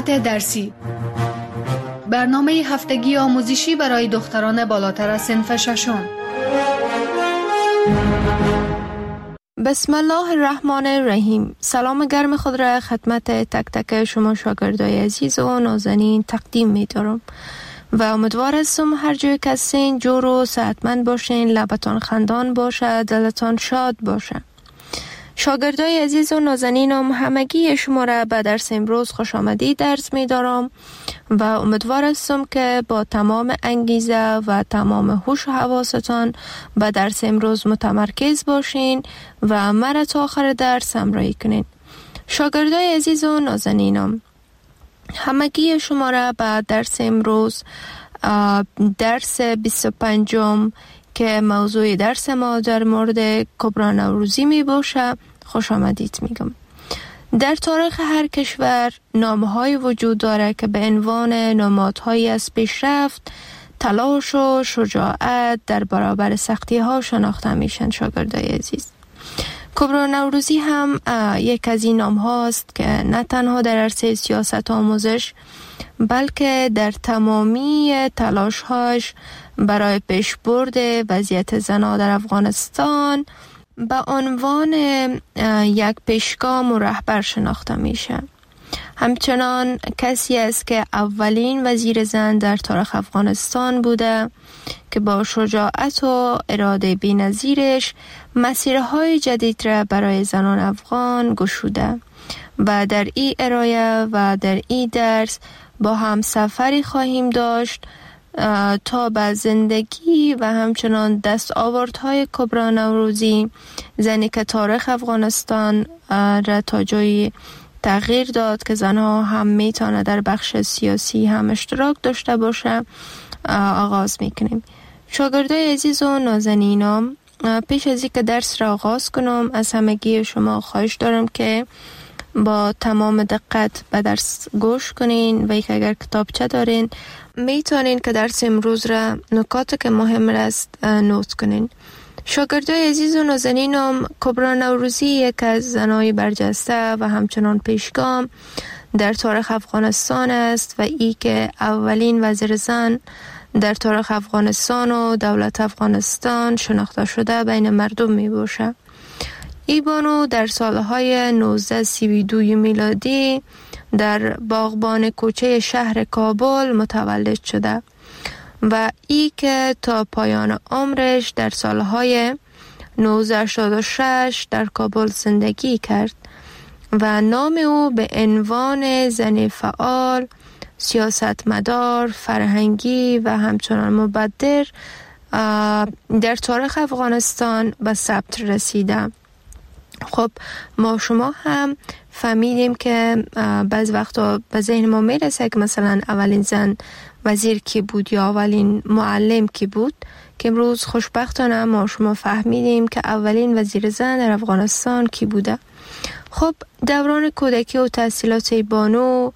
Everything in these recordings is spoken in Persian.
ساعت درسی، برنامه هفتگی آموزشی برای دختران بالاتر از صنف ششم. بسم الله الرحمن الرحیم. سلام گرم خود را خدمت تک تک شما شاگردای عزیز و نازنین تقدیم می دارم و امیدوار هستم هر جای که هستین جور و صحتمند باشین، لبتان خندان باشه، دلتان شاد باشه. شاگردای عزیز و نازنینم، همگی شما را به درس امروز خوش آمدید درس می دارم و امیدوار هستم که با تمام انگیزه و تمام هوش و حواستان به درس امروز متمرکز باشین و مرا تا آخر درس همراهی کنین. شاگردای عزیز و نازنینم، همگی شما را به درس امروز، درس 25 که موضوع درس ما در مورد کبری نوروزی می باشه خوش آمدید میگم. در تاریخ هر کشور نامه‌های وجود داره که به عنوان نمادهایی از پیشرفت، تلاش و شجاعت در برابر سختی‌ها شناخته میشن. شاگردای عزیز، کبری نوروزی هم یک از این نام‌هاست که نه تنها در عرصه سیاست آموزش بلکه در تمامی تلاش‌هاش برای پیشبرد وضعیت زنان در افغانستان به عنوان یک پیشگام و رهبر شناخته میشه. همچنان کسی است که اولین وزیر زن در تاریخ افغانستان بوده که با شجاعت و اراده بی‌نظیرش مسیرهای جدید را برای زنان افغان گشوده و در این ارائه و در این درس با هم سفری خواهیم داشت تا به زندگی و همچنان دستاوردهای کبری نوروزی، زنی که تاریخ افغانستان را تا جایی تغییر داد که زنها هم میتونه در بخش سیاسی هم اشتراک داشته باشه، آغاز میکنیم. شاگردای عزیز و نازنینم، پیش از اینکه درس را آغاز کنم از همگی شما خواهش دارم که با تمام دقت به درس گوش کنین و اگر کتابچه دارین میتونین که درس امروز را نکاتی که مهم است نوت کنین. شاگردای عزیز و نازنینم، کبری نوروزی یک از زنای برجسته و همچنان پیشگام در تاریخ افغانستان است و ای که اولین وزیر زن در تاریخ افغانستان و دولت افغانستان شناخته شده بین مردم می باشه. ای بانو در سالهای 1932 میلادی در باغبان کوچه شهر کابل متولد شده و ای که تا پایان عمرش در سالهای 1986 در کابل زندگی کرد و نام او به عنوان زن فعال، سیاستمدار، فرهنگی و همچنان مبدر در تاریخ افغانستان به ثبت رسیده. خب ما شما هم فهمیدیم که بعض وقتا به ذهن ما میرسه که مثلا اولین زن وزیر کی بود یا اولین معلم کی بود، که امروز خوشبختانه ما شما فهمیدیم که اولین وزیر زن در افغانستان کی بوده. خب دوران کودکی و تحصیلات بانو،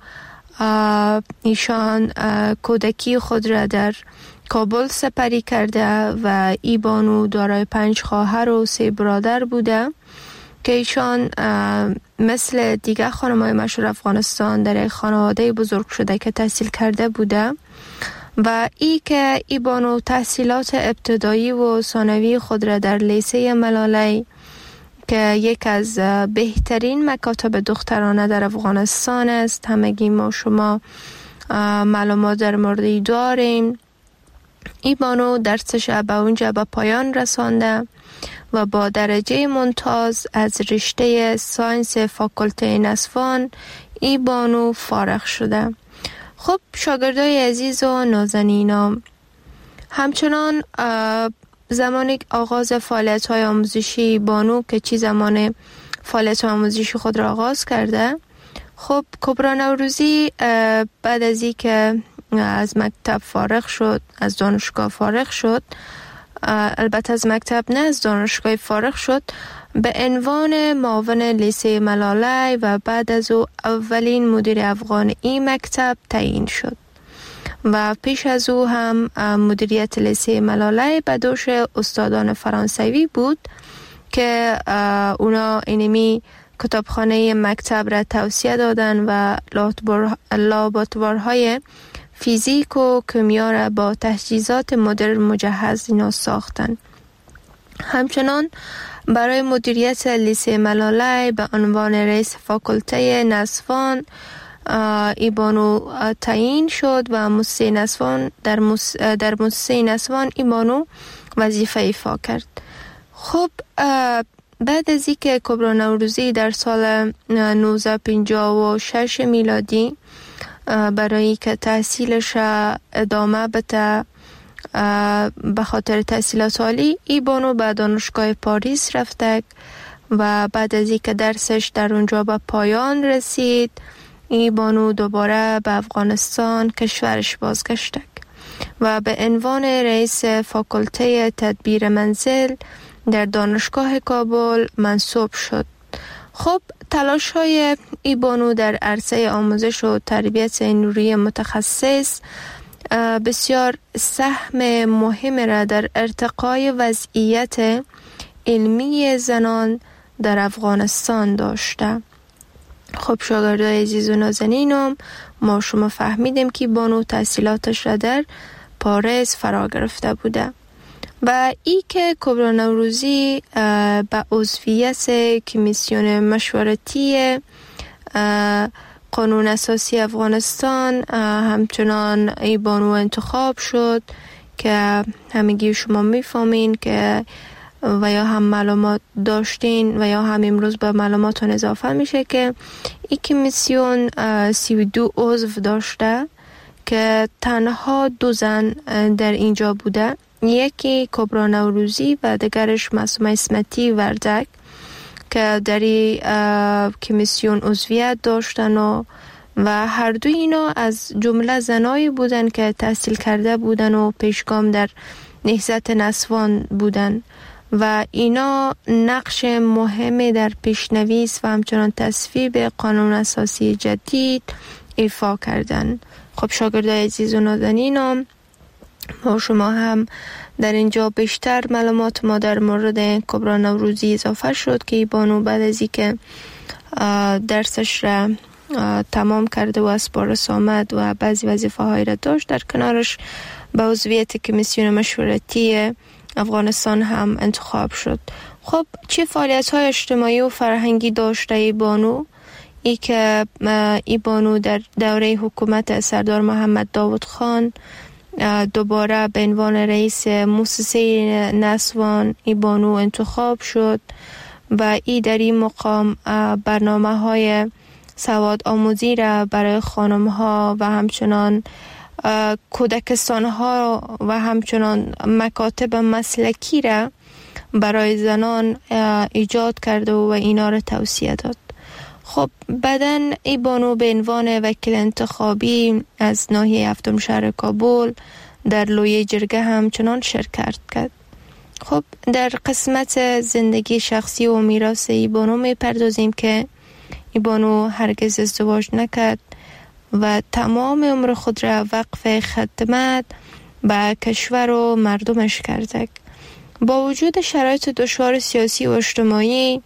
ایشان کودکی خود را در کابل سپری کرده و ای بانو دارای 5 خواهر و 3 برادر بوده که ایشان مثل دیگر خانم‌های مشهور افغانستان در یک خانواده بزرگ شده که تحصیل کرده بوده و ای که ای بانو تحصیلات ابتدایی و ثانوی خود را در لیسه ملالی که یک از بهترین مکاتب دخترانه در افغانستان است، همگی ما شما معلومات در موردی داریم، ای بانو درسش به اونجا به پایان رسانده و با درجه ممتاز از رشته ساینس فاکولته نسوان ای بانو فارغ شده. خب شاگردای عزیز و نازنینم، همچنان زمان آغاز فعالیت‌های آموزشی بانو که چی زمان فعالیت آموزشی خود را آغاز کرده، خب کبری نوروزی بعد از این که از مکتب فارغ شد، از دانشگاه فارغ شد، البته از مکتب نه از دانشگاه فارغ شد، به عنوان معاون لیسه ملالی و بعد از او اولین مدیر افغان این مکتب تعیین شد و پیش از او هم مدیریت لیسه ملالی به دوش استادان فرانسوی بود که اونا اینمی کتابخانه مکتب را توسعه دادن و لابراتوارهای فیزیک و کیمیا را با تجهیزات مدرن مجهز اینا ساختن. همچنان برای مدیریت لیسه ملاله به عنوان رئیس فاکولته نسوان ای بانو تعیین شد و موسسه نسوان در موسسه نسوان ای بانو وظیفه ایفا کرد. خب بعد از اینکه کبرا نوروزی در سال 1956 میلادی برای که تحصیلش ادامه بده به خاطر تحصیلات عالی ای بانو به دانشگاه پاریس رفته و بعد از اینکه درسش در اونجا به پایان رسید ای بانو دوباره به افغانستان کشورش بازگشته و به عنوان رئیس فاکولته تدبیر منزل در دانشگاه کابل منصوب شد. خب تلاش های ای بانو در عرصه آموزش و تربیت نوری متخصص بسیار سهم مهم را در ارتقای وضعیت علمی زنان در افغانستان داشته. خب شاگردای عزیز و نازنینم، ما شما فهمیدیم که بانو تحصیلاتش را در پاریس فرا گرفته بوده و ای که کبرا نوروزی به عضویت کمیسیون مشورتی قانون اساسی افغانستان همچنان ای بانو انتخاب شد که همگی شما میفهمین که و یا هم معلومات داشتین و یا هم امروز به معلوماتون اضافه میشه که این کمیسیون 32 عضو داشته که تنها 2 زن در اینجا بوده، یکی کبرا نوروزی و دیگرش معصومه اسمتی وردک که در این کمیسیون عضویت داشتن و هر دو اینا از جمله زنایی بودن که تحصیل کرده بودن و پیشگام در نهضت نسوان بودن و اینا نقش مهمی در پیشنویس و همچنان تصویب قانون اساسی جدید ایفا کردن. خب شاگردای عزیز و نازنینم، ما شما هم در اینجا بیشتر معلومات ما در مورد کبرا نوروزی اضافه شد که بانو بعد از اینکه درسش را تمام کرده و از پاریس آمد و بعضی وظیفه هایی را داشت، در کنارش به عضویت کمیسیون مشورتی افغانستان هم انتخاب شد. خب چه فعالیت های اجتماعی و فرهنگی داشته ای بانو؟ ای که ای بانو در دوره حکومت سردار محمد داود خان دوباره به عنوان رئیس موسسه نسوان ای بانو انتخاب شد و ای در این مقام برنامه های سواد آموزی را برای خانم ها و همچنان کودکستان ها و همچنان مکاتب مسلکی را برای زنان ایجاد کرده و اینا را توسعه داد. خب بعدن ای بانو به عنوان وکیل انتخابی از ناحیه 7 شهر کابل در لویه جرگه همچنان شرکت کرد. خب در قسمت زندگی شخصی و میراث ای بانو می پردازیم که ای بانو هرگز ازدواج نکرد و تمام عمر خود را وقف خدمت به کشور و مردمش کرده. با وجود شرایط دشوار سیاسی و اجتماعی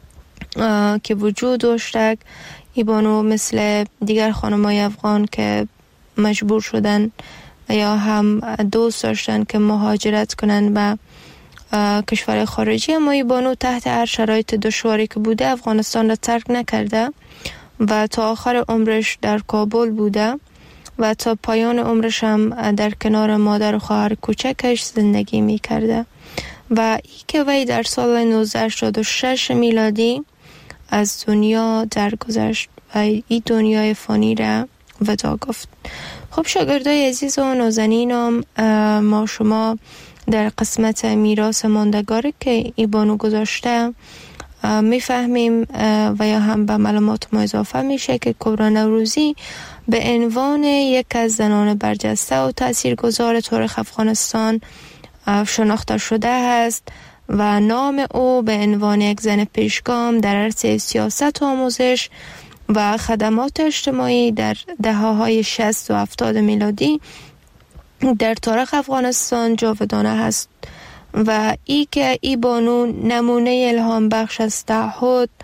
که وجود داشته، ای بانو مثل دیگر خانمای افغان که مجبور شدن یا هم دوست داشتن که مهاجرت کنن به کشور خارجی، اما ای بانو تحت هر شرایط دشواری که بوده افغانستان را ترک نکرده و تا آخر عمرش در کابل بوده و تا پایان عمرش هم در کنار مادر و خواهر کوچکش زندگی می کرده و ای که وی در سال 1986 میلادی از دنیا درگذشت و این دنیای فانی را وداع گفت. خب شاگردای عزیز و نازنینم، ما شما در قسمت میراث ماندگاری که ای بانو گذاشته میفهمیم و یا هم به معلومات ما اضافه میشه که کبرا نوروزی به عنوان یک از زنان برجسته و تاثیرگذار تاریخ افغانستان شناخته شده است و نام او به عنوان یک زن پیشگام در عرصه سیاست و آموزش و خدمات اجتماعی در دهه‌های 60 و 70 میلادی در تاریخ افغانستان جاودانه است و ای که ای بانو نمونه الهام بخش از تعهد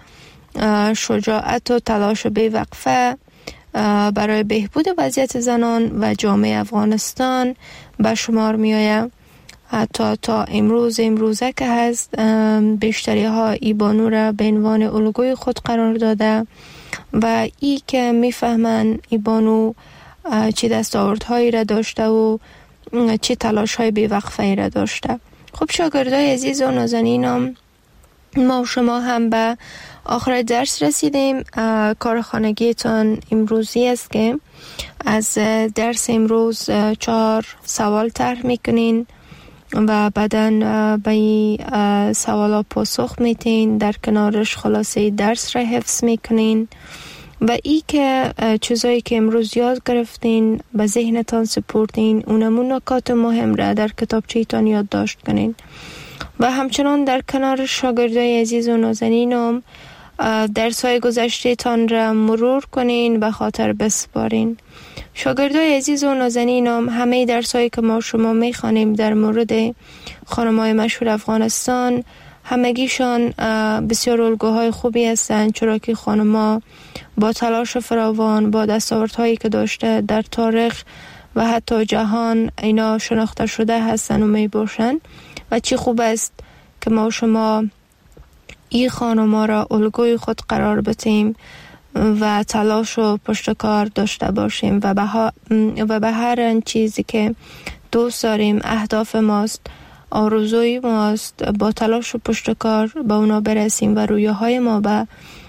شجاعت و تلاش بی‌وقفه برای بهبود وضعیت زنان و جامعه افغانستان به شمار می آید. حتی تا امروزه که هست بیشتری ها ای بانو را به عنوان الگوی خود قرار داده و ای که می فهمن ای بانو چه دستاوردهایی را داشته و چه تلاش های بی‌وقفه را داشته. خب شاگردای عزیز و نازنینم، ما و شما هم به آخر درس رسیدیم. کار خانگیتان امروزی است که از درس امروز 4 سوال طرح میکنین و بعداً به این سوالا پاسخ میتین، در کنارش خلاصه درس را حفظ میکنین و ای که چیزایی که امروز یاد گرفتین به ذهنتان سپردین، اونمون نکات مهم را در کتابچه‌تان یادداشت کنین و همچنان در کنار شاگردای عزیز و نازنینم درس‌های گذشته تان را مرور کنین، به خاطر بسپارین. شاگردای عزیز و نازنینم، همه درس‌هایی که ما شما می‌خوانیم در مورد خانم‌های مشهور افغانستان، همگیشان بسیار الگوهای خوبی هستند، چرا که خانم‌ها با تلاش فراوان، با دستاوردهایی که داشته در تاریخ و حتی جهان اینا شناخته شده هستند و میباشند و چی خوب است که ما شما این خانم‌ها را الگوی خود قرار بدیم و تلاش و پشتکار داشته باشیم و به هر چیزی که دوست داریم، اهداف ماست، آرزوی ماست، با تلاش و پشتکار به اونا برسیم و رویاهای ما به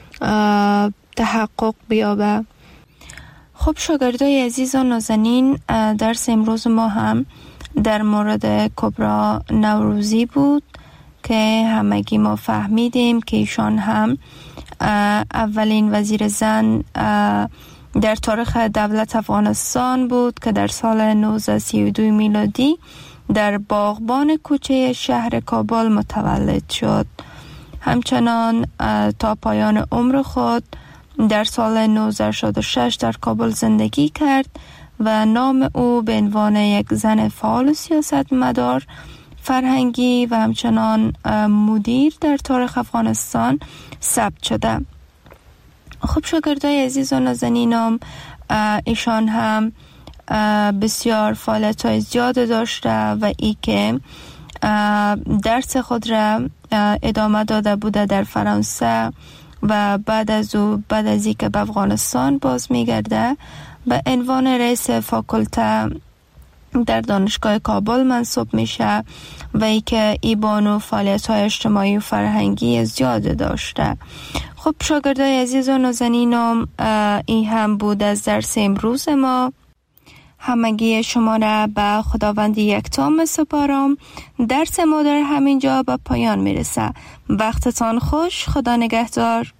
تحقق بیابه. خب شاگردای عزیز و نازنین، درس امروز ما هم در مورد کبرا نوروزی بود که همگی ما فهمیدیم که ایشان هم اولین وزیر زن در تاریخ دولت افغانستان بود که در سال 1932 میلادی در باغبان کوچه شهر کابل متولد شد. همچنان تا پایان عمر خود در سال 1966 در کابل زندگی کرد و نام او به عنوان یک زن فعال و سیاستمدار فرهنگی و همچنان مدیر در تاریخ افغانستان ثبت شده. خب شاگردای عزیز و نازنینم، ایشان هم بسیار فعالیت‌های زیاد داشته و ای که درس خود را ادامه داده بوده در فرانسه و بعد از ای که به افغانستان باز میگرده به عنوان رئیس فاکولته در دانشگاه کابل منصوب میشه و ای که ای بانو فعالیت‌های اجتماعی و فرهنگی زیاد داشته. خب شاگردای عزیز و نازنینم، این هم بود از درس امروز ما. همگی شما را به خداوند یکتا می‌سپارم. درس ما در همینجا به پایان میرسه. وقتتان خوش. خدا نگهدار.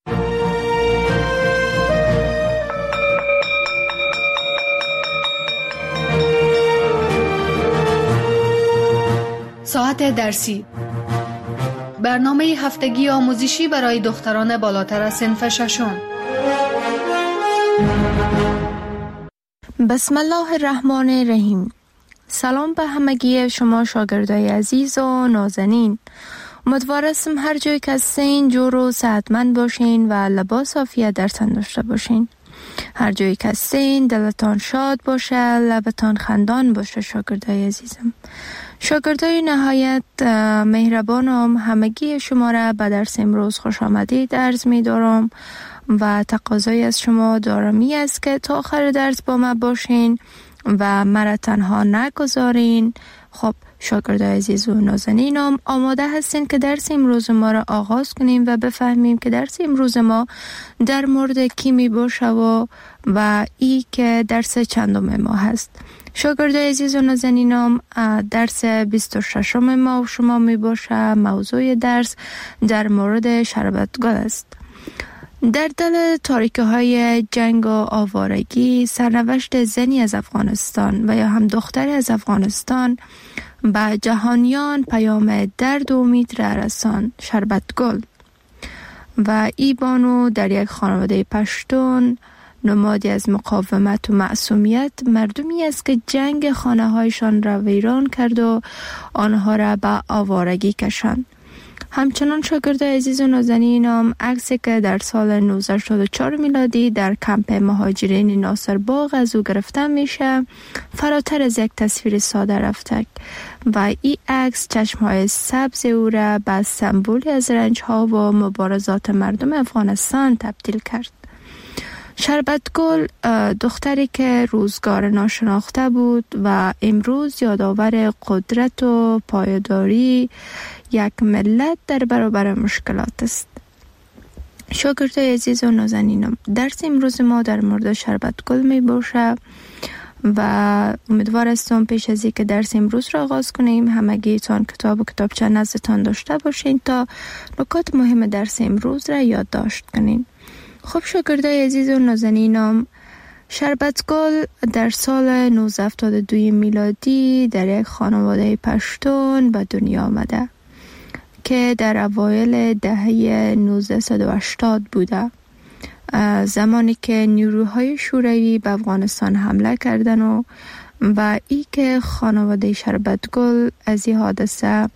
ساعت درسی، برنامه هفتگی آموزشی برای دختران بالاتر از صنف ششم. بسم الله الرحمن الرحیم. سلام به همگی شما شاگردای عزیز و نازنین. امیدوارم هر جای که هستین جور و صحتمند باشین و لباس عافیت در تن داشته باشین. هر جایی که هستین دلتان شاد باشه، لبتان خندان باشه. شاگردای عزیزم، شاگردای نهایت مهربانم، همگی شما را به درس امروز خوش آمدید عرض می دارم و تقاضای از شما دارمی است که تا آخر درس با ما باشین و مرا تنها نگذارین. خب شاگردای عزیز و نازنینم، آماده هستین که درس امروز ما را آغاز کنیم و بفهمیم که درس امروز ما در مورد کی می باشه و ای که درس چندم ما هست. شاگردای عزیز و نازنینم، درس 26 ما و شما می باشه. موضوع درس در مورد شربتگل است. در دل تاریکی های جنگ و آوارگی، سرنوشت زنی از افغانستان و یا هم دختری از افغانستان به جهانیان پیام درد و امید را رساند. شربتگل و ای بانو در یک خانواده پشتون، نمادی از مقاومت و معصومیت، مردمی است که جنگ خانه هایشان را ویران کرد و آنها را به آوارگی کشاند. همچنان شاگردای عزیز و نازنینم عکسی که در سال 1984 میلادی در کمپ مهاجرین ناصر باغ از او گرفته میشه فراتر از یک تصویر ساده رفته و این عکس چشمهای سبز او را به سمبولی از رنجها و مبارزات مردم افغانستان تبدیل کرد. شربتگل دختری که روزگار ناشناخته بود و امروز یادآور قدرت و پایداری یک ملت در برابر مشکلات است. شاگردای عزیز و نازنینم، درس امروز ما در مورد شربتگل می باشه و امیدوار هستم پیش از اینکه درس امروز را آغاز کنیم همگیتان کتاب و کتابچه نزدتان داشته باشین تا نکات مهم درس امروز را یادداشت کنین. خب شاگردای عزیز و نازنینم، شربتگل در سال 1972 میلادی در یک خانواده پشتون به دنیا آمده که در اوایل دهه 1980 بوده، زمانی که نیروهای شوروی به افغانستان حمله کردن و ای که خانواده شربتگل از این حادثه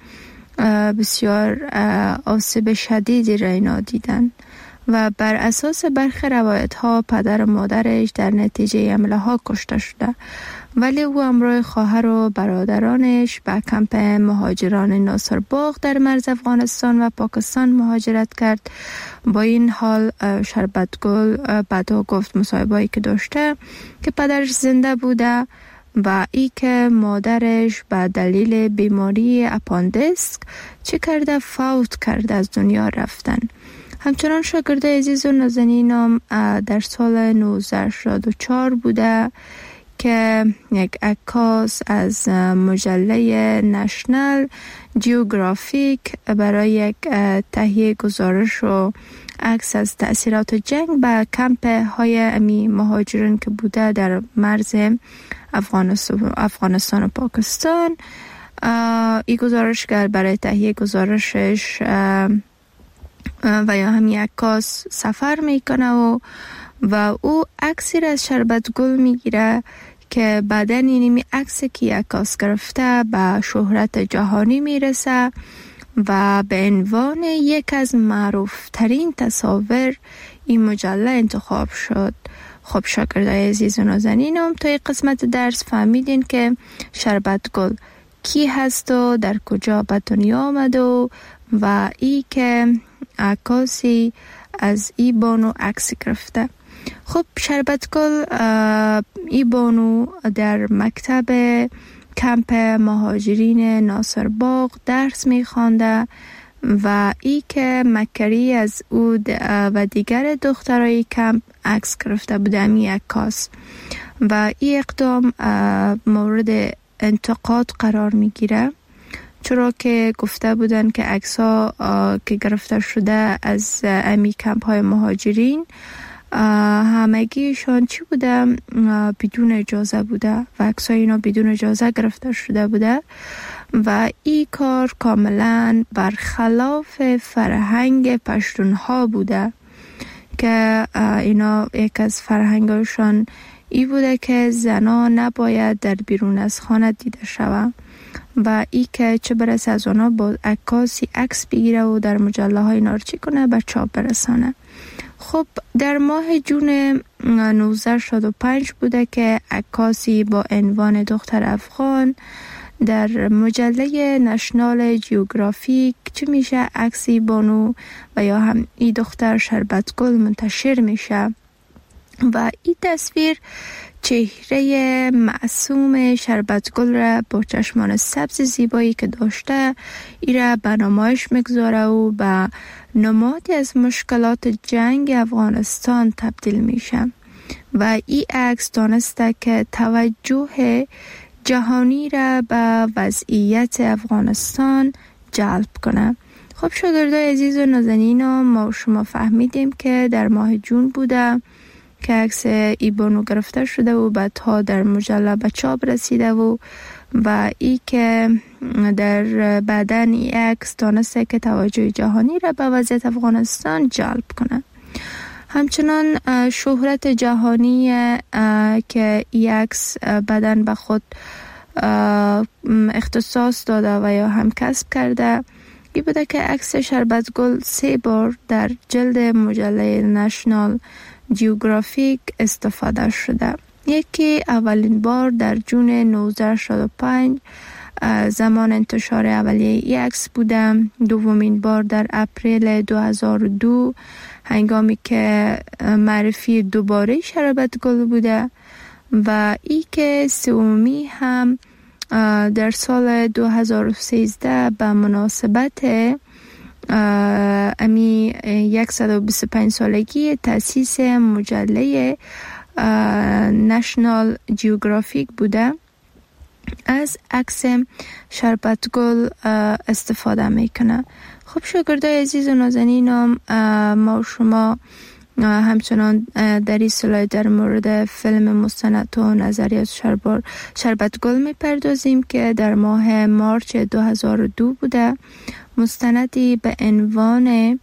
بسیار آسیب شدیدی را اینا دیدن و بر اساس برخی روایت ها پدر و مادرش در نتیجه حمله ها کشته شده، ولی او همراه خواهر و برادرانش به کمپ مهاجران ناصر باغ در مرز افغانستان و پاکستان مهاجرت کرد. با این حال شربتگل بعدا گفت مصاحبه‌ای که داشته که پدرش زنده بوده و ای که مادرش به دلیل بیماری اپاندیسک چه کرده فوت کرده از دنیا رفتن. همچنان شاگردای عزیز و نازنینم در سال 1984 بوده که یک عکاس از مجله نشنل جیوگرافیک برای یک تهیه گزارش و عکس از تأثیرات جنگ به کمپ های امی مهاجرین که بوده در مرز افغانستان و پاکستان، این گزارشگر برای تهیه گزارشش و یا همین عکاس سفر میکنه و او عکسی را از شربتگل میگیره که بعداً اینمی عکسی که عکاس گرفته به شهرت جهانی میرسه و به عنوان یک از معروف ترین تصاویر این مجله انتخاب شد. خب شاگردای عزیز و نازنینم، تا این قسمت درس فهمیدین که شربتگل کی هست و در کجا به دنیا آمد و ای که عکاسی از ای بانو عکس گرفته. خب شربتگل ای بانو در مکتب کمپ مهاجرین ناصر باغ درس میخوانده و ای که مکری از او و دیگر دخترای کمپ عکس گرفته بوده می عکاس و ای اقدام مورد انتقاد قرار میگیره، چرا که گفته بودن که عکس‌ها که گرفته شده از امی کمپ های مهاجرین همگیشان چی بوده؟ بدون اجازه بوده و عکس‌های اینا بدون اجازه گرفته شده بوده و این کار کاملا برخلاف فرهنگ پشتونها بوده که اینا یک از فرهنگشان ای بوده که زنان نباید در بیرون از خانه دیده شود و ای که چه برسه از اونا با عکاسی عکس بگیره و در مجله های نارچی کنه به چاپ برسانه. خب در ماه جون 1965 بوده که عکاسی با عنوان دختر افغان در مجله نشنال جیوگرافیک چه میشه عکسی بانو و یا هم ای دختر شربتگل منتشر میشه و این تصویر چهره معصوم شربتگل را با چشمان سبز زیبایی که داشته ای را به نمایش میگذاره و به نمادی از مشکلات جنگ افغانستان تبدیل میشه و این عکس دانسته که توجه جهانی را به وضعیت افغانستان جلب کنه. خب شاگردای عزیز و نازنینم، ما شما فهمیدیم که در ماه جون بوده که عکس ایبانو گرفته شده و بعدها در مجله به چاپ رسیده و ای که در بعدن ای عکس دانسته که توجه جهانی را به وضعیت افغانستان جلب کنه. همچنان شهرت جهانی که ای عکس بعدن به خود اختصاص داده و یا هم کسب کرده ای بوده که عکس شربت گل 3 بار در جلد مجله نشنال جیوگرافیک استفاده شده. یکی اولین بار در جون 1965 زمان انتشار اولیه ای عکس بوده. دومین بار در اپریل 2002 هنگامی که معرفی دوباره شربت گل بوده و ای که سومی هم در سال 2013 به مناسبت امی 125 سالگی تأسیس مجله نشنال جیوگرافیک بوده. از عکس شربت گل استفاده میکنه. خب شاگردای عزیز و نازنینم، ما شما همچنان در این سلاید در مورد فیلم مستند و نظریات شربت گل میپردازیم که در ماه مارچ 2002 بوده. مستندی به عنوان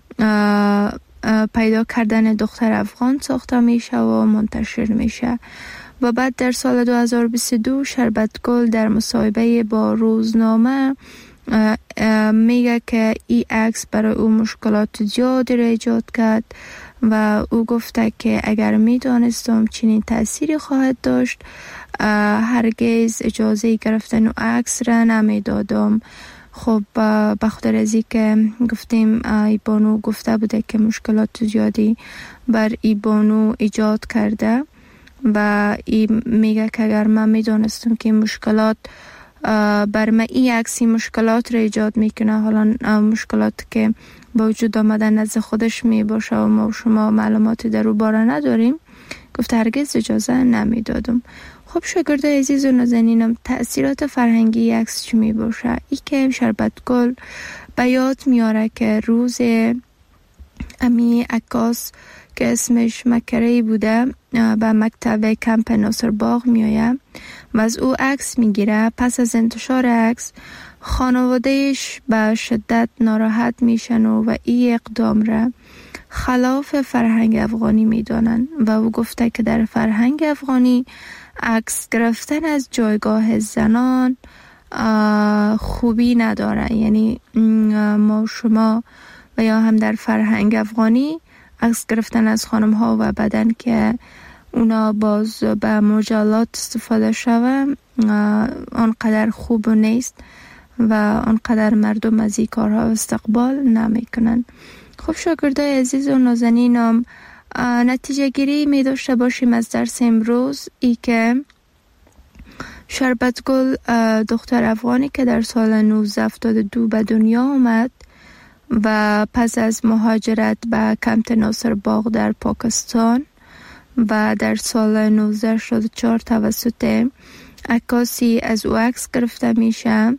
پیدا کردن دختر افغان ساخته میشه و منتشر میشه و بعد در سال 2022 شربت گل در مصاحبه با روزنامه میگه که این عکس برای او مشکلات زیادی را ایجاد کرد و او گفته که اگر میدانستم چنین تأثیری خواهد داشت هرگز اجازه گرفتن او عکس را نمیدادم. خب بخاطر از این که گفتیم ای بانو گفته بوده که مشکلات زیادی بر ای بانو ایجاد کرده و این میگه که اگر من میدانستم که مشکلات بر من این عکسی مشکلات را ایجاد میکنه، حالا مشکلات که با وجود آمدن نزد خودش می باشه و ما شما معلوماتی در او باره نداریم، گفت هرگز اجازه نمیدادم. خب شاگردای عزیز و نازنینم، تأثیرات فرهنگی عکس چی می باشه؟ ای که شربت گل به یاد میاره که روز امی عکاس که اسمش مکری بوده به مکتب کمپ ناصر باغ میآید و از او عکس میگیره. پس از انتشار عکس خانوادهش به شدت ناراحت میشن و این اقدام را خلاف فرهنگ افغانی میدانن و او گفته که در فرهنگ افغانی عکس گرفتن از جایگاه زنان خوبی نداره. یعنی ما شما و یا هم در فرهنگ افغانی عکس گرفتن از خانم ها و بدن که اونا باز به مجلات استفاده شوه آنقدر خوب نیست و آنقدر مردم از این کارها استقبال نمی کنن. خب شاگردای عزیز و نازنینم، نتیجه گیری می داشته باشیم از درس امروز ای که شربت گل دختر افغانی که در سال 1972 به دنیا آمد و پس از مهاجرت به کمپ ناصر باغ در پاکستان و در سال 1964 توسط عکاسی از او عکس گرفته میشه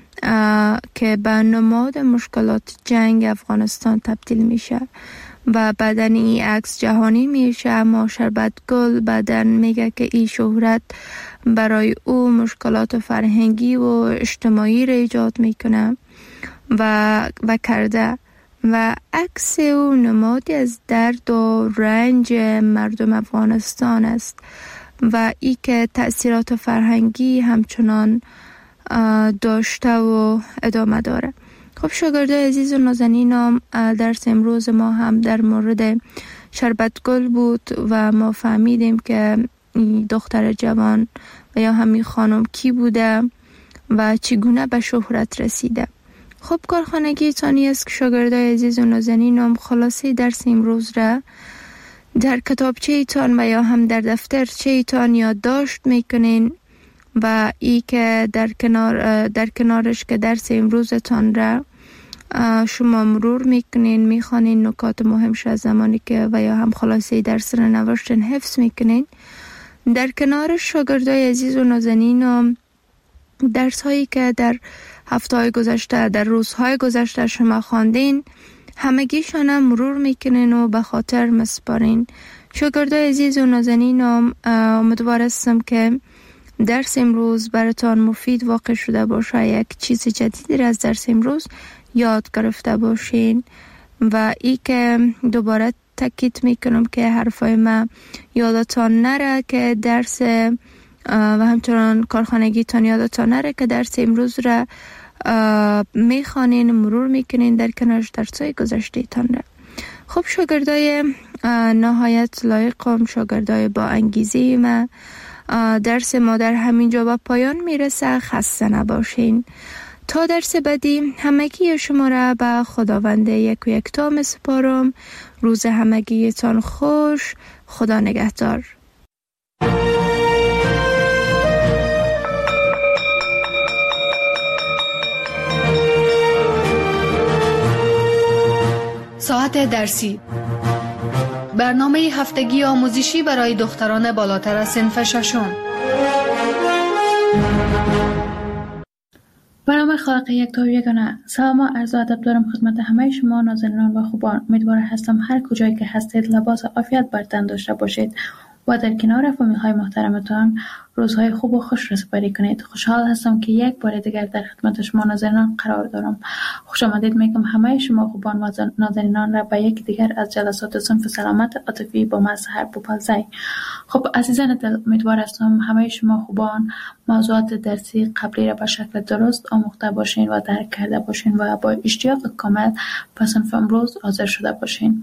که به نماد مشکلات جنگ افغانستان تبدیل میشه و بعدن این عکس جهانی میشه. اما شربت گل بعدن میگه که این شهرت برای او مشکلات فرهنگی و اجتماعی را ایجاد میکنه و کرده و عکس او نمادی از درد و رنج مردم افغانستان است و ای که تأثیرات فرهنگی همچنان داشته و ادامه داره. خب شاگردای عزیز و نازنینم، درس امروز ما هم در مورد شربت گل بود و ما فهمیدیم که دختر جوان و یا همین خانم کی بوده و چگونه به شهرت رسیده. خب کارخانگی تانی است که شاگردای عزیز و نازنینم خلاصه درس امروز را در کتابچه ایتان و یا هم در دفترچه ایتان یادداشت میکنین و ای که در کنارش که درس امروزتان را شما مرور میکنین، میخوانین نکات مهمش از زمانی که و یا هم خلاصه درس را نوشتن حفظ میکنین. در کنارش شاگردای عزیز و نازنینم درس هایی که در هفته‌های گذشته در روزهای گذشته شما خواندین همگیشان هم مرور میکنین و به خاطر مسپارین. شاگردای عزیز و نازنینم، امیدوار هستم که درس امروز براتان مفید واقع شده باشه، یک چیز جدیدی را از درس امروز یاد گرفته باشین و ای که دوباره تاکید میکنم که حرفای من یادتان نره که درس و همچنان کارخانگیتان یادتان نره که درس امروز را میخوانین، مرور میکنین در کنارش درسای گذشته تان را. خب شاگردای نهایت لایقم، شاگردای با انگیزه ما، درس ما در همینجا به پایان میرسه. خسته نباشین. تا درس بعدی همگی شما را به خداوند یک و یکتا میسپارم. روز همگیتان خوش. خدا نگهدار. ساعت درسی، برنامه هفتگی آموزشی برای دختران بالاتر از صنف ششم. برنامه خالق یک و یگانه. سلام و عرض ادب دارم خدمت همه شما نازنینان و خوبان. امیدوار هستم هر کجایی که هستید لباس عافیت بر تن داشته باشید و در کنار فامیل های محترمتان روزهای خوب و خوش را سپری کنید. خوشحال هستم که یک بار دیگر در خدمت شما نازنینان قرار دارم. خوش آمدید میگم همه شما خوبان و نازنینان را به یک دیگر از جلسات صنف سلامت عاطفی با من سحر بوپلزی. خب عزیزان دل، امیدوار هستم همه شما خوبان موضوعات درسی قبلی را به شکل درست آموخته باشین و درک کرده باشین و با اشتیاق کامل به صنف امروز حاضر شده باشین.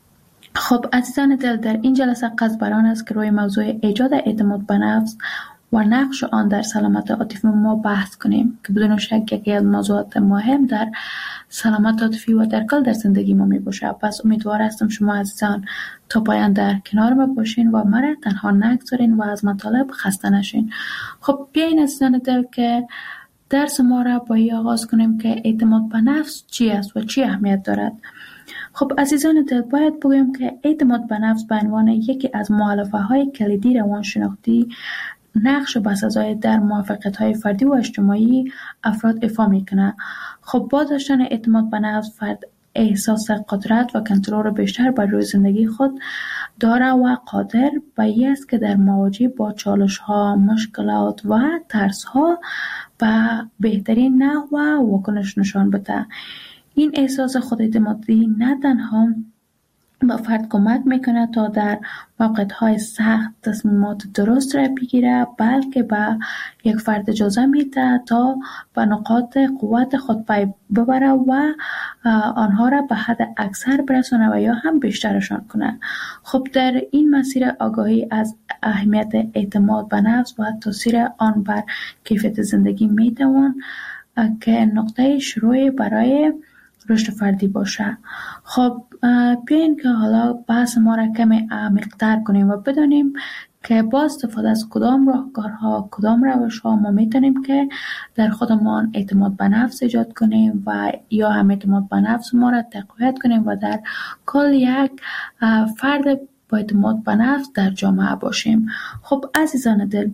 خب عزیزان دل، در این جلسه قصد بر آن است که روی موضوع ایجاد اعتماد به نفس و نقش آن در سلامت عاطفی ما بحث کنیم که بدون شک یکی از موضوعات مهم در سلامت عاطفی و در کل در زندگی ما می باشه. پس امیدوار هستم شما عزیزان تا پایان در کنار ما باشین و مرا تنها نگذارین و از مطالب خسته نشین. خب بیاین عزیزان دل که درس ما را با این آغاز کنیم که اعتماد به نفس چی است و چی اهمیت دارد. خب عزیزان دل، باید بگویم که اعتماد به نفس به عنوان یکی از مؤلفه‌های کلیدی روانشناختی نقش بسزای در موفقیت‌های فردی و اجتماعی افراد ایفا می‌کند. خب با داشتن اعتماد به نفس فرد احساس قدرت و کنترل بیشتر بر روی زندگی خود داره و قادر به این است که در مواجهه با چالش‌ها، مشکلات و ترس‌ها به بهترین نحو واکنش نشان بده. این احساس خوداعتمادی نه تنها به فرد کمک میکنه تا در موقعیت‌های سخت تصمیمات درست را بگیره، بلکه به یک فرد اجازه میده تا به نقاط قوت خود پی ببره و آنها را به حد اکثر برسونه و یا هم بیشترشان کنه. خب در این مسیر آگاهی از اهمیت اعتماد به نفس و تاثیر آن بر کیفیت زندگی میتوان که نقطه شروع برای رشد فردی باشه. خب بیاین که حالا بحث ما را کمی عمیق‌تر کنیم و بدانیم که با استفاده از کدام راهکارها، کدام روش‌ها ما میتونیم که در خودمان اعتماد به نفس ایجاد کنیم و یا هم اعتماد به نفس ما را تقویت کنیم و در کل یک فرد با اعتماد به نفس در جامعه باشیم. خب عزیزان دل،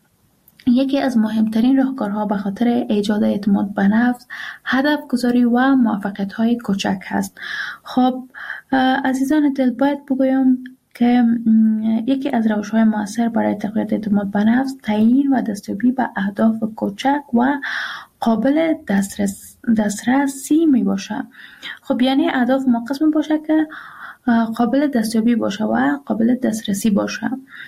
یکی از مهمترین راهکارها به خاطر ایجاد اعتماد به نفس هدف گذاری و موفقیت‌های کوچک هست. خب عزیزان دل، باید بگویم که یکی از روش‌های مؤثر برای تقویت اعتماد به نفس تعیین و دستیابی به اهداف کوچک و قابل دسترسی می باشه. خب یعنی اهداف مقصد باشه که قابل دستیابی باشه و قابل دسترسی باشه.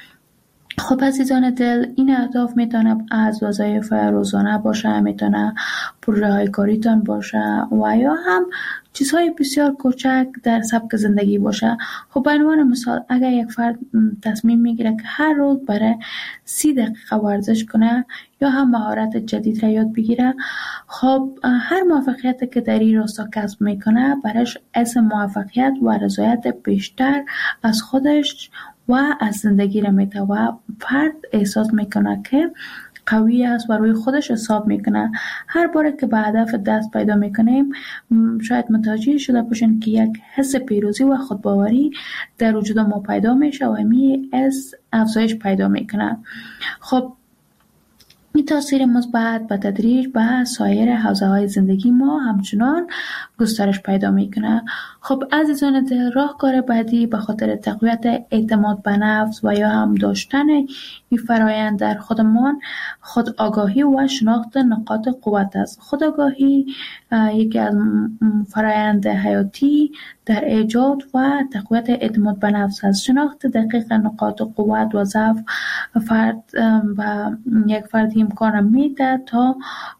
خب عزیزان دل، این اهداف میتونه از وظایف روزانه باشه، میتونه پروژه‌های کاریتان باشه و یا هم چیزهای بسیار کوچک در سبک زندگی باشه. خب به عنوان مثال اگر یک فرد تصمیم میگیره که هر روز برای 30 دقیقه ورزش کنه یا هم مهارت جدید را یاد بگیره، خب هر موفقیتی که در این راستا کسب میکنه برایش حس موفقیت و رضایت بیشتر از خودش و از زندگی را میده و فرد احساس میکنه که قوی است و روی خودش حساب میکنه. هر باره که به هدف دست پیدا میکنیم شاید متوجه شده باشین که یک حس پیروزی و خودباوری در وجود ما پیدا میشه و همین حس افزایش پیدا میکنه. خب این تاثیر مثبت به تدریج به سایر حوزه‌های زندگی ما همچنان گسترش پیدا میکنه. خب عزیزان دل، راهکار بعدی به خاطر تقویت اعتماد به نفس و یا هم داشتن این فرایند در خودمان خود آگاهی و شناخت نقاط قوت است. خود آگاهی یکی از فرایند حیاتی در ایجاد و تقویت اعتماد به نفس است. شناخت دقیق نقاط قوت و ضعف فرد و یک فردی امکان میده تا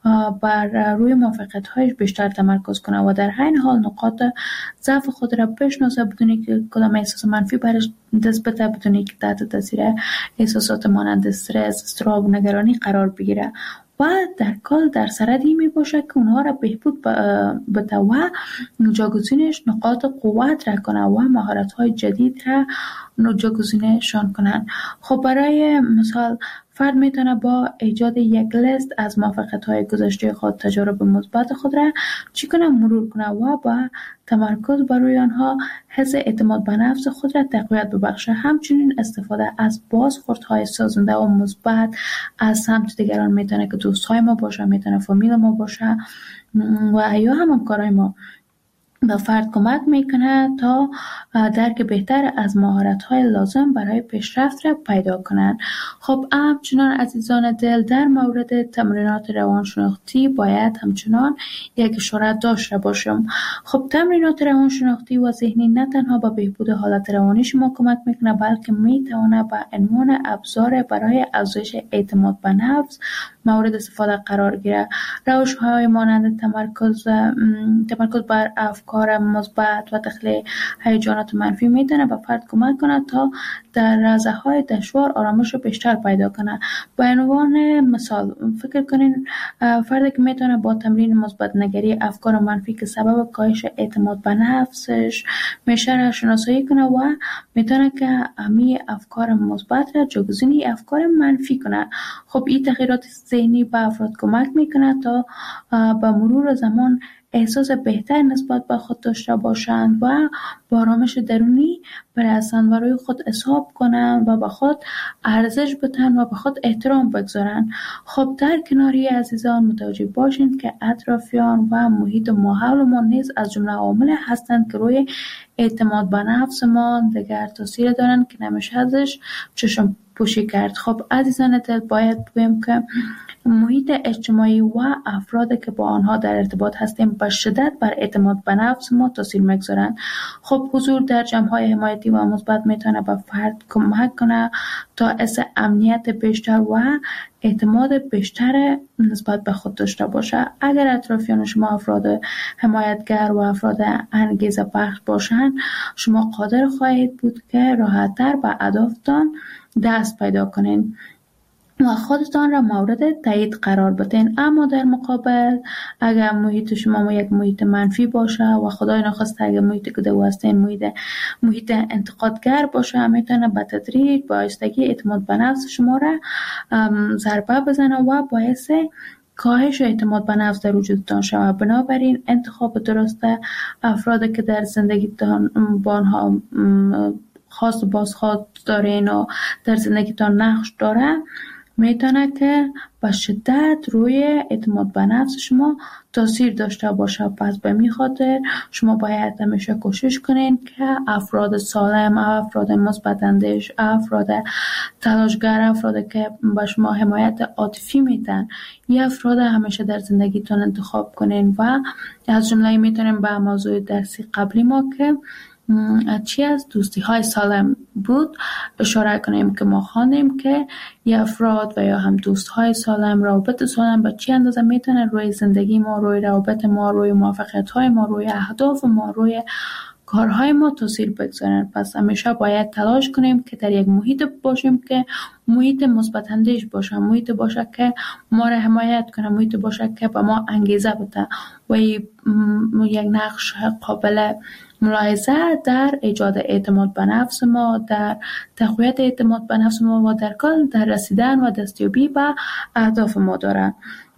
بر روی موفقیت‌هایش بیشتر تمرکز کنه و در عین حال نقاط ضعف خود را بشناسه بدون که کدام احساس منفی برش دست بده، بدون که تحت تاثیر احساسات مانند استرس، اضطراب و نگرانی قرار بگیره و در کل در سردی می باشه که اونها را بهبود بده و جاگزینش نقاط قوت را کنه و مهارت‌های جدید را جاگزینشان کنن. خب برای مثال فرد میتونه با ایجاد یک لیست از موفقیت‌های گذشته خود، تجارب مثبت خود را چی کنه مرور کنه و با تمرکز بر روی آنها حس اعتماد به نفس خود را تقویت ببخشه. همچنین استفاده از بازخوردهای سازنده و مثبت از سمت دیگران میتونه که دوستای ما باشه، میتونه فامیل ما باشه و یا هم همکارای ما به فرد کمک میکنه تا درک بهتر از مهارت‌های لازم برای پیشرفت را پیدا کنند. خب همچنان عزیزان دل در مورد تمرینات روانشناختی باید همچنان یک اشاره داشته باشم. خب تمرینات روانشناختی و ذهنی نه تنها به بهبود حالت روانی شما کمک میکنه بلکه میتونه به عنوان ابزار برای افزایش اعتماد به نفس مورد استفاده قرار گیره. روش‌های مانند تمرکز بر افکار مثبت و تخلیه هیجانات منفی میتونه به فرد کمک کنه تا در لحظه‌های دشوار آرامش بیشتر پیدا کنه. به عنوان مثال فکر کنین فردی که میتونه با تمرین مثبت نگری افکار منفی که سبب کاهش اعتماد به نفسش میشه را شناسایی کنه و میتونه که همه افکار مثبت را جایگزین افکار منفی کنه. خب این تغییرات ذهنی به افراد کمک میکنه تا به مرور زمان احساس بهتر نسبت به خود داشته باشند و با آرامش درونی برسند و روی خود حساب کنند و به خود ارزش بدن و به خود احترام بگذارند. خب در کناری عزیزان متوجه باشید که اطرافیان و محیط ماحول ما نیز از جمله عوامل هستند که روی اعتماد به نفس ما دیگر تاثیر دارند که نمیشه ازش چشم پوشی کرد. خب عزیزان دل باید بگویم که محیط اجتماعی و افرادی که با آنها در ارتباط هستیم به شدت بر اعتماد به نفس ما تاثیر میگذارند. خب حضور در جمع‌های حمایتی و مثبت میتونه به فرد کمک کنه تا حس امنیت بیشتر و اعتماد بیشتر نسبت به خود داشته باشه. اگر اطرافیان شما افراد حمایتگر و افراد انگیزه بخش باشند، شما قادر خواهید بود که راحت‌تر به اهدافتان دست پیدا کنین و خودتان را مورد تایید قرار بدین. اما در مقابل اگر محیط شما یک محیط منفی باشه و خدای نخواسته اگر محیط که دو هستین محیط انتقادگر باشه، میتونه به تدریج با آهستگی اعتماد به نفس شما را ضربه بزنه و باعث کاهش اعتماد به نفس در وجودتان شود. بنابراین انتخاب درست افرادی که در زندگیتان با آنها خاص و بازخواست دارین و در زندگیتان نقش داره میتونه که به شدت روی اعتماد به نفس شما تاثیر داشته باشه. پس به می خاطر شما باید همیشه کوشش کنین که افراد سالم، افراد مثبت اندیش، افراد تلاشگر، افرادی که به شما حمایت عاطفی میدن، این افراد همیشه در زندگیتون انتخاب کنین. و از جمله میتونیم به موضوع درسی قبلی ما که چی از دوستی های سالم بود اشاره کنیم که ما خواندیم که یه افراد و یا هم دوست های سالم، روابط سالم به چی اندازه میتونه روی زندگی ما، روی روابط ما، روی موفقیت های ما، روی اهداف ما، روی کارهای ما تاثیر بگذارن. پس همیشه باید تلاش کنیم که در یک محیط باشیم که محیط مثبت اندیش باشه، محیط باشه که ما را حمایت کنه، محیط باشه که به ما انگیزه بده و یک نقش قابل ملاحظه در ایجاد اعتماد به نفس ما، در تقویت اعتماد به نفس ما و در کل در رسیدن و دستیابی به اهداف ما داره.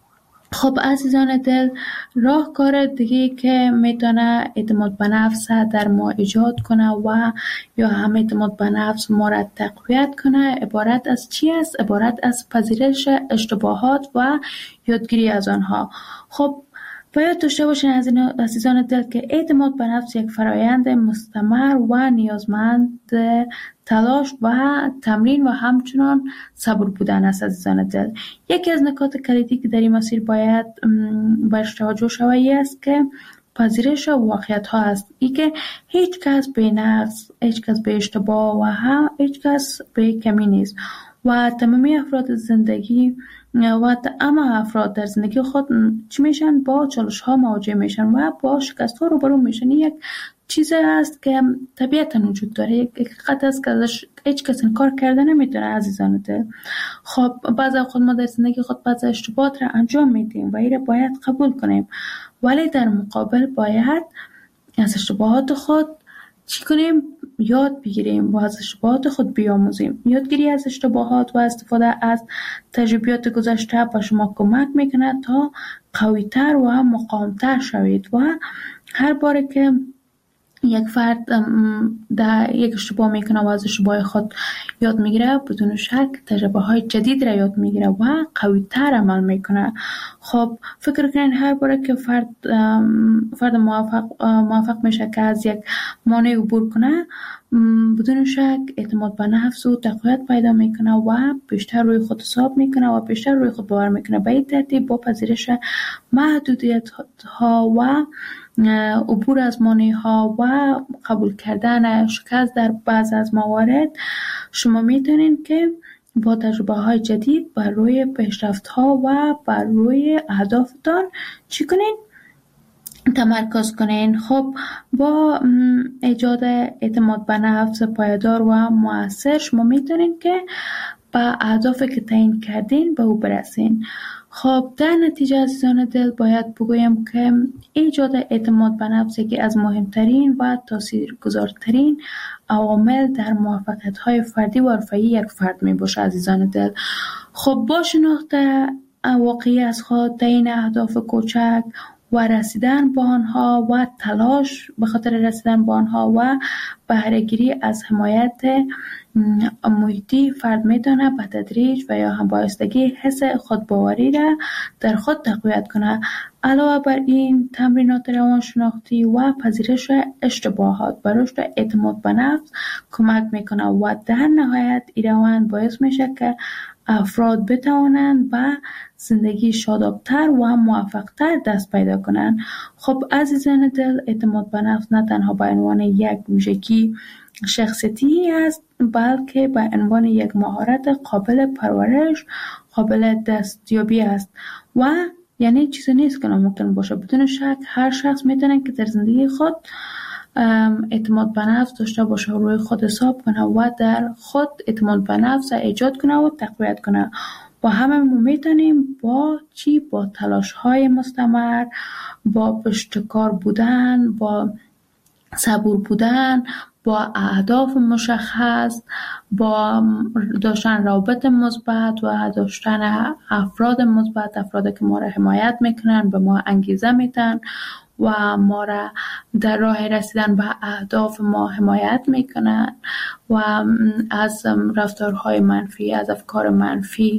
خب عزیزان دل، راهکار دیگه که میتونه اعتماد به نفس در ما ایجاد کنه و یا هم اعتماد به نفس ما را تقویت کنه عبارت از چی است؟ عبارت از پذیرش اشتباهات و یادگیری از آنها. خب باید داشته باشین عزیزان دل که اعتماد به نفس یک فرایند مستمر و نیازمند تلاش و تمرین و همچنان صبر بودن است. عزیزان دل، یکی از نکات کلیدی که در این مسیر باید برش توجه شود است که پذیرش واقعیت ها است. ای که هیچ کس به نقص، هیچ کس به اشتباه و هیچ کس به کمی نیست و تمامی افراد زندگی و اما افراد در زندگی خود چی میشن؟ با چالش ها مواجه میشن و با شکست ها روبرو میشن. یک چیز است که طبیعتا وجود داره، یک حقیقت است که ازش هیچ کس انکار کرده نمیتونه عزیزان دل. خب بعضی خود ما در زندگی خود بعضی اشتباهات را انجام میدیم و این را باید قبول کنیم، ولی در مقابل باید از اشتباهات خود چی کنیم؟ یاد بگیریم و از اشتباهات خود بیاموزیم. یادگیری از اشتباهات و استفاده از تجربیات گذشته به شما کمک میکنه تا قوی‌تر و مقاوم‌تر شوید و هر بار که یک فرد در یک اشتباه میکنه و از اشتباه خود یاد میگیره، بدون شک تجربه های جدید را یاد میگیره و قوی تر عمل میکنه. خب فکر کنین هر باره که فرد موفق میشه که از یک مانع عبور کنه، بدون شک اعتماد به نفس و تقویت پیدا میکنه و بیشتر روی خود حساب میکنه و بیشتر روی خود باور میکنه. به این ترتیب با پذیرش محدودیت ها و عبور از مانع ها و قبول کردن شکست در بعض از موارد، شما میتونین که با تجربه های جدید بر روی پیشرفت ها و بر روی اهدافتان چی کنین؟ تمرکز کنین. خب با ایجاد اعتماد به نفس پایدار و مؤثر، شما میتونین که به اهدافی که تعیین کردین به او برسین. خب در نتیجه عزیزان دل باید بگویم که ایجاد اعتماد به نفس یکی از مهمترین و تاثیرگذارترین عوامل در موفقیت‌های فردی و حرفه‌ای یک فرد میباشه عزیزان دل. خب با شناخت واقعی از خود، تعیین اهداف کوچک و رسیدن به آنها و تلاش به خاطر رسیدن به آنها و بهره‌گیری از حمایت محیطی، فرد میتونه به تدریج و یا هم بایستگی حس خودباوری را در خود تقویت کنه. علاوه بر این، تمرینات روانشناختی و پذیرش اشتباهات به رشد اعتماد به نفس کمک میکنه و در نهایت این روند باعث میشه که افراد بتوانند به زندگی شادابتر و موفقتر دست پیدا کنند. خب عزیزان دل، اعتماد به نفس نه تنها به عنوان یک ویژگی شخصیتی است، بلکه به عنوان یک مهارت قابل پرورش، قابل دستیابی است و یعنی چیزی نیست که ناممکن باشه. بدون شک هر شخص میتونه که در زندگی خود اعتماد به نفس داشته باشه، روی خود حساب کنه و در خود اعتماد به نفس ایجاد کنه و تقویت کنه. و همه ما میتونیم با تلاش های مستمر، با پشتکار بودن، با صبور بودن، با اهداف مشخص، با داشتن روابط مثبت و داشتن افراد مثبت، افرادی که ما را حمایت میکنن، به ما انگیزه میدن و ما را در راه رسیدن به اهداف ما حمایت میکنن و از رفتارهای منفی، از افکار منفی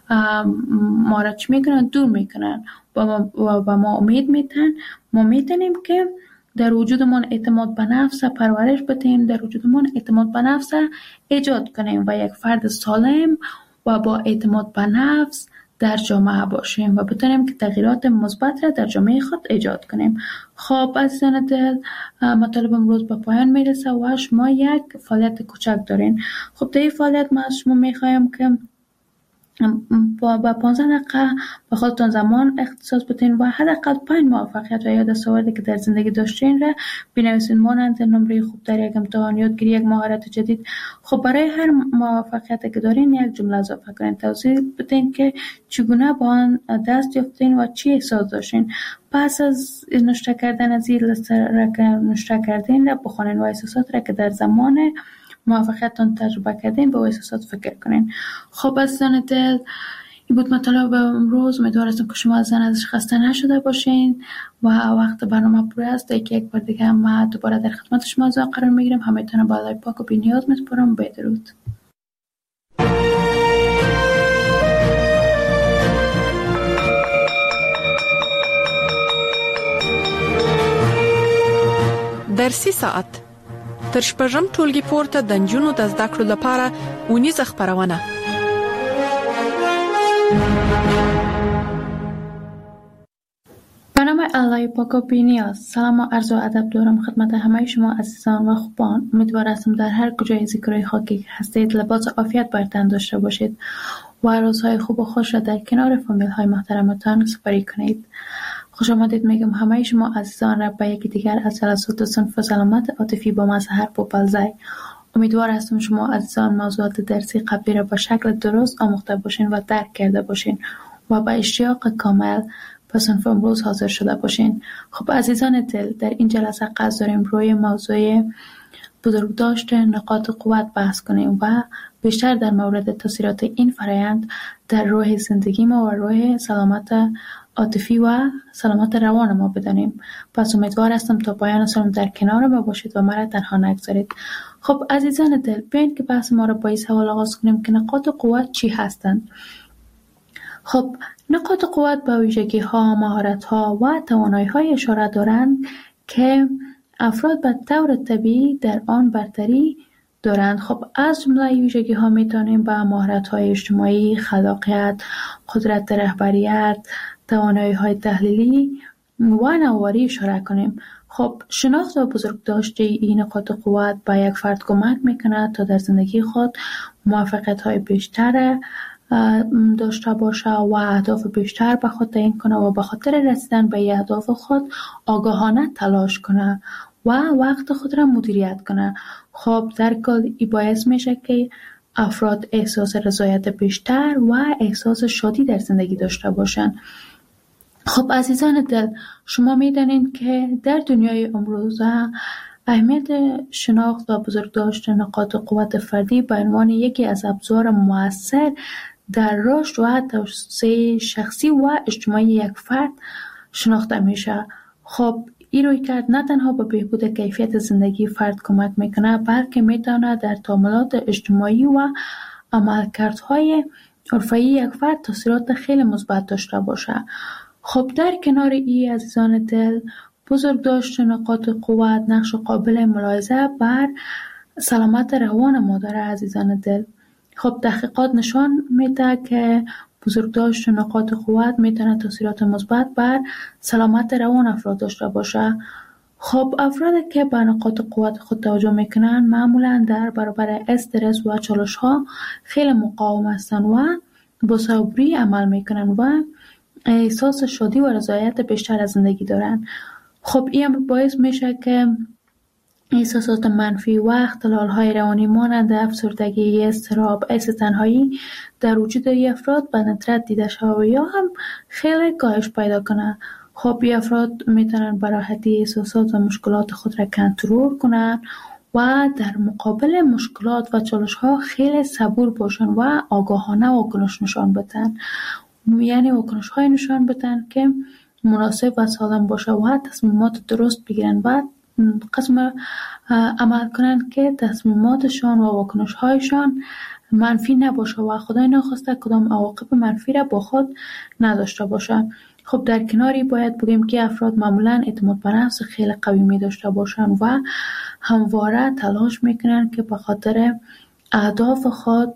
ما را چی میکنن؟ دور میکنن و به ما امید میدن. ما میتونیم که در وجودمون اعتماد به نفس پرورش بدیم، در وجودمون اعتماد به نفس ایجاد کنیم و یک فرد سالم و با اعتماد به نفس در جامعه باشیم و بتونیم که تغییرات مثبت را در جامعه خود ایجاد کنیم. خب عزیزان دل، مطالب امروز به پایان میرسه و شما یک فعالیت کوچک دارین. خب در این فعالیت ما از شما میخوایم که با 15 دقیقه به خودتون زمان اختصاص بدین و حداقل 5 موفقیت و یا دستاوردی که در زندگی داشتین را بنویسین، مانند نمره خوب در یک امتحان، یادگیری یک مهارت جدید. خب برای هر موفقیتی که دارین یک جمله اضافه کنین، توضیح بدین که چگونه با آن دست یافتین و چی احساس داشتین. پس از نوشته کردن از این لیست را که نوشته کردین را بخونین و احساسات را که در زمان موفقیتتون تجربه کردین به احساسات فکر کنین. خب عزیزان دل، این بود مطالب امروز. امیدوارم که شما ازش خسته نشده باشین و وقت برنامه پر است. یک بار دیگه ما دوباره در خدمت شما قرار میگیریم. همتون با الله پاک و بی‌نیاز میسپارم. بدرود. درسي ساعت تر شپږم ټولګي پورته د نجونو د زده کړو لپاره ونیزه خپرونه. به نام الله پاک و بی‌نیاز، سلام و عرض و ادب دارم خدمت همه شما عزیزان و خوبان. امیدوارم در هر کجای زیکرای خاکی که هستید لباس عافیت بر تن داشته باشید و روزهای خوب و خوش را در کنار فامیل های محترمتان سپری کنید. خوش آمدید میگم همه شما عزیزان را به یکی دیگر از جلسات صنف سلامت عاطفی با مظهر پوپلزای. امیدوار هستم شما عزیزان موضوعات درسی قبلی را به شکل درست آموخته باشین و درک کرده باشین و با اشتیاق کامل به صنف امروز حاضر شده باشین. خب عزیزان دل، در این جلسه قصد داریم روی موضوع بزرگداشت نقاط قوت بحث کنیم و بیشتر در مورد تاثیرات این فرایند در روح زندگی ما و روح سلامت عاطفی و سلامت روان ما بدانیم. پس امیدوار هستم تا پایان سالم در کنار ما باشید و مرا تنها نگذارید. خب عزیزان دل، بیاین که بحث ما را با این سوال آغاز کنیم که نقاط قوت چی هستند؟ خب نقاط قوت به ویژگی ها، مهارت ها و توانایی های اشاره دارند که افراد به طور طبیعی در آن برتری دارند. خب از جمله ویژگی ها میتونیم به مهارت های اجتماعی، خلاقیت، قدرت رهبریت، توانایی های تحلیلی و نوآوری اشاره کنیم. خب شناخت و بزرگداشت این نقاط قوت به یک فرد کمک میکنه تا در زندگی خود موفقیت های بیشتر داشته باشه و اهداف بیشتر به خود تعیین کنه و به خاطر رسیدن به اهداف خود آگاهانه تلاش کنه و وقت خود را مدیریت کنه. خب در کل این باعث میشه که افراد احساس رضایت بیشتر و احساس شادی در زندگی داشته باشن. خب عزیزان دل، شما میدانید که در دنیای امروزه اهمیت شناخت و بزرگداشت نقاط قوت فردی به عنوان یکی از ابزار مؤثر در رشد و توسعه شخصی و اجتماعی یک فرد شناخته میشه. خب این رویکرد نه تنها به بهبود کیفیت زندگی فرد کمک میکنه، بلکه میتونه در تعاملات اجتماعی و عملکردهای حرفه‌ای یک فرد تاثیرات خیلی مثبت داشته باشه. خب در کنار این عزیزان دل، بزرگداشت نقاط قوت نقش قابل ملاحظه بر سلامت روان ما داره عزیزان دل. خب تحقیقات نشان میده که بزرگداشت نقاط قوت میتونه تاثیرات مثبت بر سلامت روان افراد داشته باشه. خب افرادی که به نقاط قوت خود توجه میکنن معمولا در برابر استرس و چالش ها خیلی مقاوم هستن و با صبوری عمل میکنن و احساس شادی و رضایت بیشتر از زندگی دارن. خب این باعث میشه که احساسات منفی و اختلال‌های روانی مانند افسردگی، اضطراب، حس تنهایی در وجود افراد به ندرت دیده شود یا هم خیلی کاهش پیدا کنه. خب این افراد میتونن به راحتی احساسات و مشکلات خود را کنترل کنن و در مقابل مشکلات و چالش‌ها خیلی صبور باشن و آگاهانه واکنش نشان بدن. یعنی واکنش‌های نشان بدن که مناسب و سالم باشه و تصمیمات درست بگیرن و قسم عمل کنن که تصمیماتشان و واکنش‌هایشان منفی نباشه و خدای نخواسته کدام عواقب منفی را با خود نداشته باشه. خب در کناری باید بگیم که افراد معمولاً اعتماد به نفس خیلی قوی می داشته باشن و همواره تلاش میکنن که به خاطر اهداف خود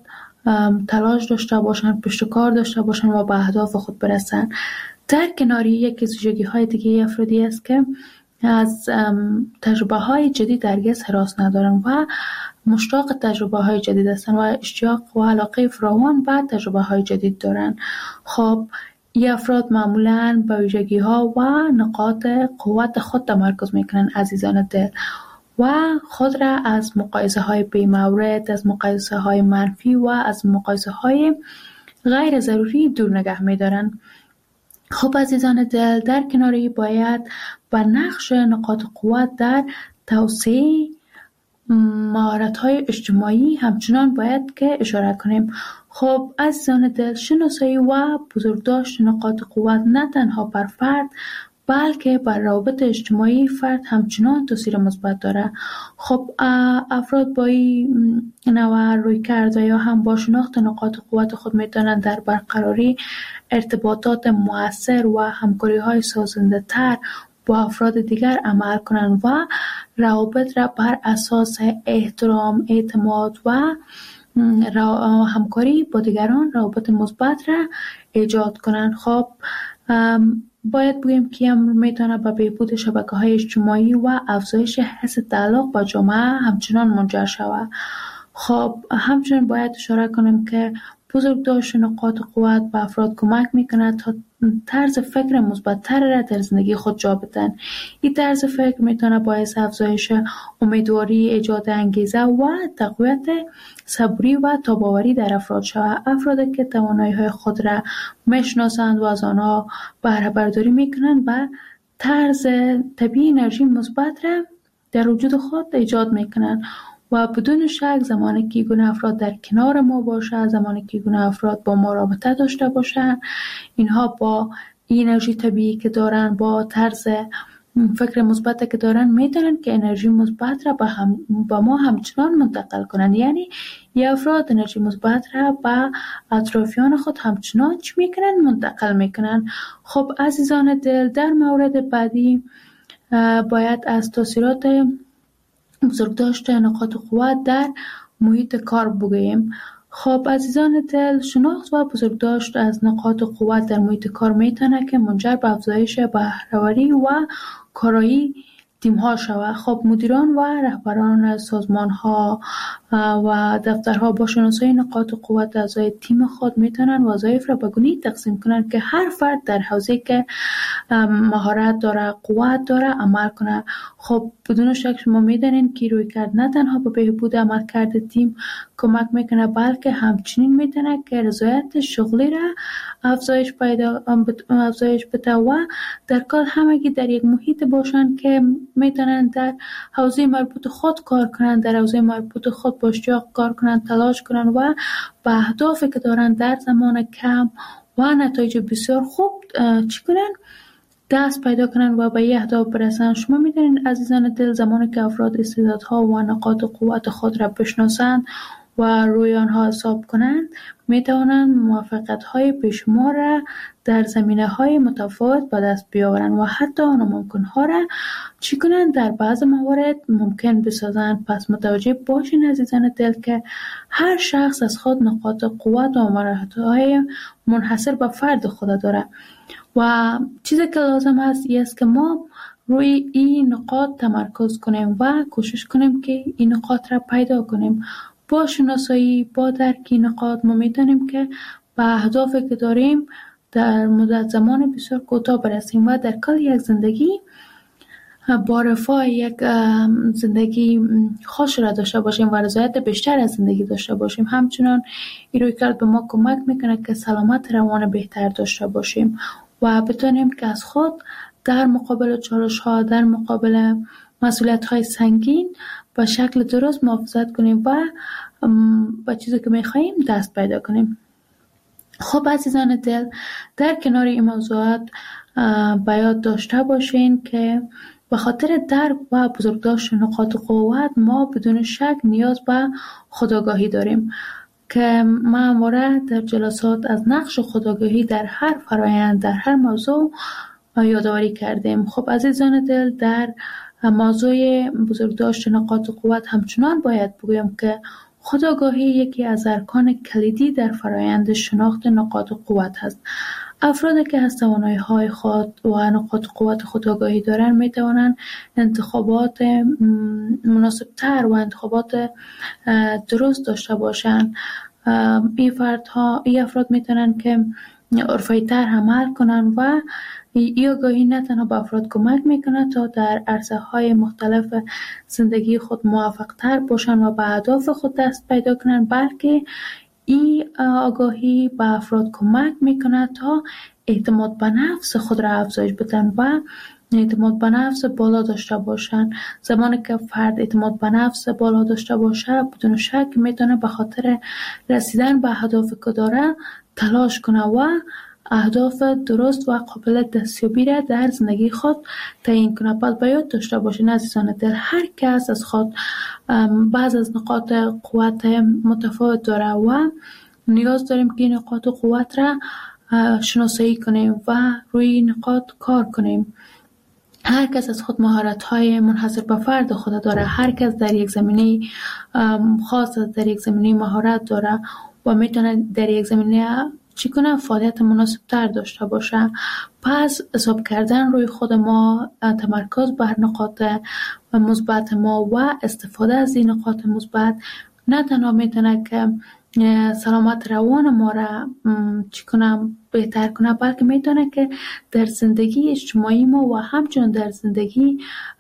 تلاش داشته باشن، پشتکار داشته باشن و به اهداف خود برسن. در کناری یکی از ویژگی‌های دیگه افرادی است که از تجربه‌های جدید هرگز هراس ندارن و مشتاق تجربه‌های جدید هستن و اشتیاق و علاقه فراوان به تجربه‌های جدید دارن. خب این افراد معمولاً به ویژگی‌ها و نقاط قوت خود تمرکز میکنن عزیزان دل و خود را از مقایسه‌های بی‌مورد، از مقایسه‌های منفی و از مقایسه‌های غیر ضروری دور نگه می‌دارن. خب عزیزان دل، در کناری باید بر نقش نقاط قوت در توسعه مهارت‌های اجتماعی همچنان باید که اشاره کنیم. خب عزیزان دل، شناسایی و بزرگداشت نقاط قوت نه تنها بر فرد بلکه بر روابط اجتماعی فرد همچنان تاثیر مثبت داره. خب افراد با این نوع رویکرد یا هم با شناخت نقاط قوت خود میتونن در برقراری ارتباطات مؤثر و همکاری‌های سازنده‌تر با افراد دیگر عمل کنند و روابط را بر اساس احترام، اعتماد و همکاری با دیگران روابط مثبت را ایجاد کنند. خب باید بگیم که امر میتونه به بهبود شبکه‌های اجتماعی و افزایش حس تعلق با جامعه همچنان منجر شود. خب همچنین باید اشاره کنیم که بزرگداشت نقاط قوت به افراد کمک میکنه تا طرز فکر مثبت‌تر را در زندگی خود جا بدن. این طرز فکر میتونه باعث افزایش امیدواری، ایجاد انگیزه و تقویت صبوری و تاباوری در افراد شود. افرادی که توانایی‌های خود را میشناسند و از آنها بهره برداری میکنند و طرز طبیعی انرژی مثبت را در وجود خود ایجاد میکنند و بدون شک زمانی که گونه افراد در کنار ما باشه، زمانی که گونه افراد با ما رابطه داشته باشن، اینها با این انرژی طبیعی که دارن، با طرز فکر مثبت که دارن، میتونن که انرژی مثبت را با ما همچنان منتقل کنن. یعنی یه افراد انرژی مثبت را به اطرافیان خود همچنان چی میکنن؟ منتقل میکنن. خب عزیزان دل، در مورد بعدی باید از تاثیرات بزرگداشت نقاط قوت در محیط کار بگوییم. خب عزیزان دل، شناخت و بزرگداشت از نقاط قوت در محیط کار میتونه که منجر به افزایش بهره‌وری و کارایی تیم‌ها شود. خب مدیران و رهبران سازمان‌ها و دفترها با شناسایی نقاط قوت اعضای تیم خود میتونن وظایف را به گونه‌ای تقسیم کنند که هر فرد در حوزه‌ای که مهارت داره، قوت داره، عمل کنه. خب بدون شک شما میدونین که رویکرد نه تنها به بهبود عملکرد تیم کمک میکنه، بلکه همچنین میتونه که رضایت شغلی را افزایش بده و در کل همگی در یک محیط باشن که میتونن در حوزه مربوط خود کار کنن، در حوزه مربوط خود با اشتیاق کار کنن، تلاش کنن و به اهدافی که دارن در زمان کم و نتایج بسیار خوب چی کنن؟ دست پیدا کنن و به یه اهداف برسن. شما میدونین عزیزان دل، زمانی که افراد استعدادها و نقاط قوت خود را بشناسند و روی آنها حساب کنند، میتوانند موفقیت‌های بیشمار را در زمینه‌های متفاوت به دست بیاورند و حتی ناممکن‌ها را چی کنند؟ در بعض موارد ممکن بسازند. پس متوجه باشین عزیزان دل که هر شخص از خود نقاط قوت و مهارت‌های منحصر به فرد خود داره و چیزی که لازم است که ما روی این نقاط تمرکز کنیم و کوشش کنیم که این نقاط را پیدا کنیم. با شناسایی، با درک این نقاط ما میتونیم که به اهدافی که داریم در مدت زمان بسیار کوتاه برسیم و در کل یک زندگی با رفاه، یک زندگی خوش را داشته باشیم و رضایت بیشتر از زندگی داشته باشیم. همچنان این رویکرد به ما کمک میکنه که سلامت روان بهتر داشته باشیم و بتونیم که از خود در مقابل چالش‌ها، در مقابل مسئولیت‌های سنگین به شکل درست محافظت کنیم و به چیزی که می‌خوایم دست پیدا کنیم. خب عزیزان دل، در کنار این موضوعات به یاد داشته باشین که به خاطر درک و بزرگداشت نقاط قوت ما بدون شک نیاز به خودآگاهی داریم که ما همواره در جلسات از نقش خودآگاهی در هر فرایند، در هر موضوع یادآوری کردیم. خب عزیزان دل، در موضوع بزرگداشت نقاط قوت همچنان باید بگویم که خودآگاهی یکی از ارکان کلیدی در فرایند شناخت نقاط قوت است. افرادی که از توانایی‌های خود و نقاط قوت خودآگاهی دارند می‌توانند انتخابات مناسب‌تر و انتخابات درست داشته باشند. این افراد می‌توانند که حرفه‌ای‌تر عمل کنند و این آگاهی نه تنها به افراد کمک میکنه تا در عرصه‌های مختلف زندگی خود موفق‌تر باشن و به اهداف خود دست پیدا کنن، بلکه این آگاهی به افراد کمک میکنه تا اعتماد به نفس خود را افزایش بدن و اعتماد به نفس بالا داشته باشن. زمانی که فرد اعتماد به نفس بالا داشته باشه، بدون شک میتونه به خاطر رسیدن به اهدافی که داره تلاش کنه و اهداف درست و قابل دستیابی را در زندگی خود تعیین کنه. باید به یاد داشته باشین عزیزان دل، هر کس از خود بعض از نقاط قوت متفاوت داره و نیاز داریم که این نقاط قوت را شناسایی کنیم و روی این نقاط کار کنیم. هر کس از خود مهارت‌های منحصر به فرد خود داره، هر کس در یک زمینه خاص، در یک زمینه مهارت داره و میتونه در یک زمینه چی کنه؟ فعالیت مناسب تر داشته باشه. پس حساب کردن روی خود ما، تمرکز بر نقاط مثبت ما و استفاده از این نقاط مثبت نه تنها میتونه که سلامت روان ما را چی کنم بهتر کنه، بلکه میتونه که در زندگی اجتماعی ما و همچنین در زندگی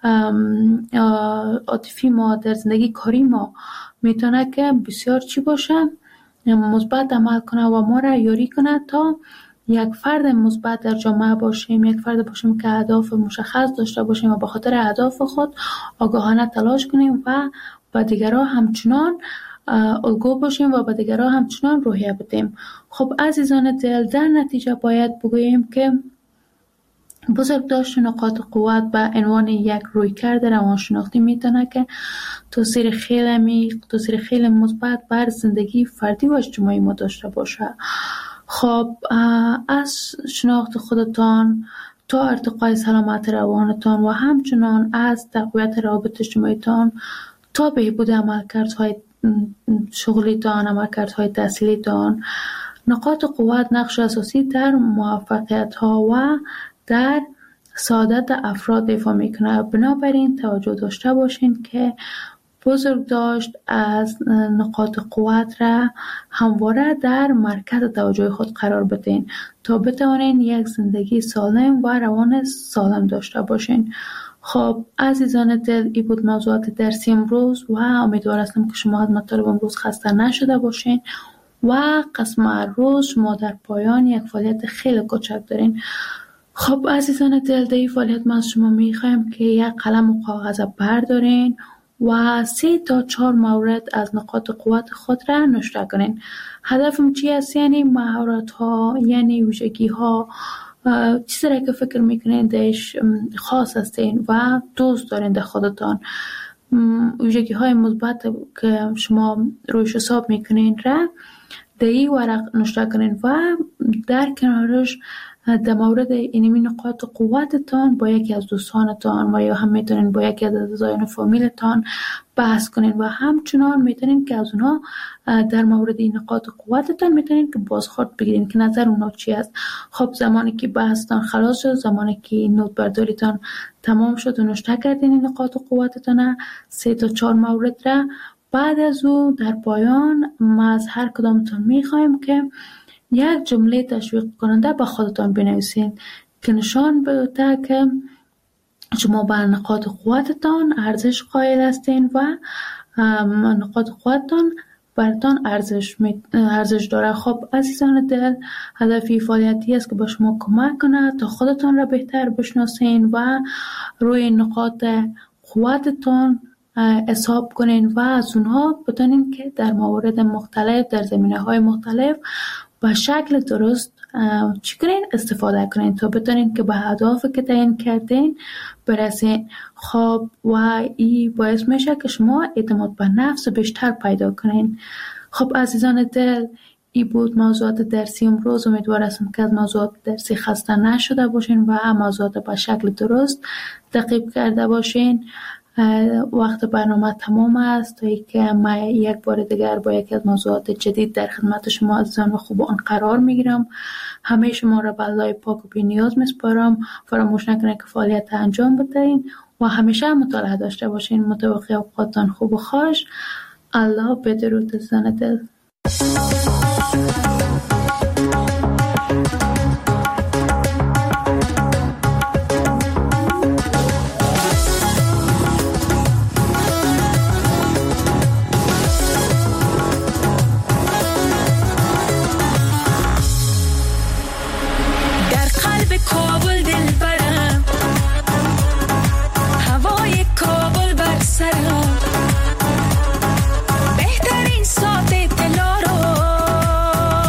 عاطفی ما، در زندگی کاری ما میتونه که بسیار چی باشه، مثبت عمل کنه و ما را یاری کنه تا یک فرد مثبت در جامعه باشیم، یک فرد باشیم که اهداف مشخص داشته باشیم و به خاطر اهداف خود آگاهانه تلاش کنیم و به دیگران همچنان الگو باشیم و به دیگران همچنان روحیه بدیم. خب عزیزان دل، در نتیجه باید بگوییم که بزرگداشت نقاط قوت به عنوان یک رویکرد روانشناختی میتونه که تاثیر خیلی عمیق، تاثیر خیلی مثبت بر زندگی فردی و اجتماعی ما داشته باشه. خب از شناخت خودتان تا ارتقای سلامت روانتان و همچنان از تقویت روابط اجتماعیتان تا بهبود عملکردهای شغلیتان، عملکردهای تحصیلیتان، نقاط قوت نقش اساسی در موفقیت‌ها و در سعادت افراد ایفا میکنه. بنابراین توجه داشته باشین که بزرگداشت از نقاط قوت را همواره در مرکز توجه خود قرار بدین تا بتوانین یک زندگی سالم و روان سالم داشته باشین. خب عزیزان دل، این بود موضوعات درسی امروز و امیدوار هستم که شما از مطالب امروز خسته نشده باشین و قسم روز شما در پایان یک فعالیت خیلی کوچک دارین. خب عزیزان دل، در این فعالیت ما از شما میخوایم که یک قلم و کاغذ بردارین و 3 تا 4 مورد از نقاط قوت خود را نوشته کنین. هدفم چی است؟ یعنی مهارت ها، یعنی ویژگی ها، چیزی را که فکر میکنین درش خاص هستین و دوست دارین در خودتان، ویژگی های مثبت که شما رویش حساب میکنین را در این ورق نوشته کنین و در کنارش در مورد اینمی نقاط قوتتان با یکی از دوستانتان و یا هم میتونین با یکی از اعضایان فامیلتان بحث کنین و همچنان میتونین که از اونها در مورد این نقاط قوتتان میتونین که بازخورد بگیرین که نظر اونها چی است. خب زمانی که بحثتان خلاص شد، زمانی که نوت برداریتان تمام شد و نوشته کردین این نقاط قوتتان 3 تا 4 مورد را، بعد از او در پایان ما از هر کدامتان میخوایم که یک جمله تشویق کننده به خودتان بنویسین که نشان بده که شما به نقاط قوتتان ارزش قائل هستین و نقاط قوتتان براتان ارزش داره. خب عزیزان دل، هدفی فعالیتی است که با شما کمک کنه تا خودتان را بهتر بشناسین و روی نقاط قوتتان حساب کنین و از اونها بتونین که در موارد مختلف، در زمینه‌های مختلف به شکل درست چی کنین؟ استفاده کنین تا بتونین که به اهدافی که تعیین کردین برسین. خب و این باعث میشه که شما اعتماد به نفس بیشتر پیدا کنین. خب عزیزان دل، این بود موضوعات درسی امروز. امیدوار هستم که از موضوعات درسی خسته نشده باشین و موضوعات به شکل درست تعقیب کرده باشین. وقت برنامه تمام است تا اینکه من یک بار دیگر با یکی از موضوعات جدید در خدمت شما عزیزان و خوبان قرار میگیرم. همه شما را به الله پاک و بی‌نیاز میسپارم. فراموش نکنید که فعالیت انجام بدهید و همیشه مطالعه داشته باشین. متوقع اوقاتتان خوب و خوش. الله بدرود عزیزان دل. بهترین ساعت طلا رو